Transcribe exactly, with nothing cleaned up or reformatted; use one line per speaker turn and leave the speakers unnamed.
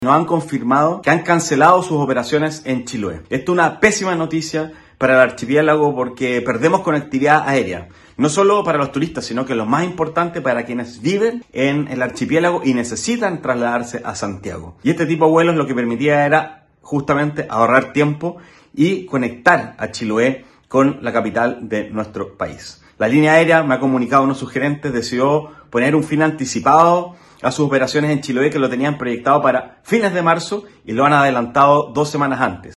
Nos han confirmado que han cancelado sus operaciones en Chiloé. Esto es una pésima noticia para el archipiélago porque perdemos conectividad aérea. No solo para los turistas, sino que lo más importante para quienes viven en el archipiélago y necesitan trasladarse a Santiago. Y este tipo de vuelos lo que permitía era justamente ahorrar tiempo y conectar a Chiloé con la capital de nuestro país. La línea aérea, me ha comunicado uno de sus gerentes, decidió poner un fin anticipado a sus operaciones en Chiloé que lo tenían proyectado para fines de marzo y lo han adelantado dos semanas antes.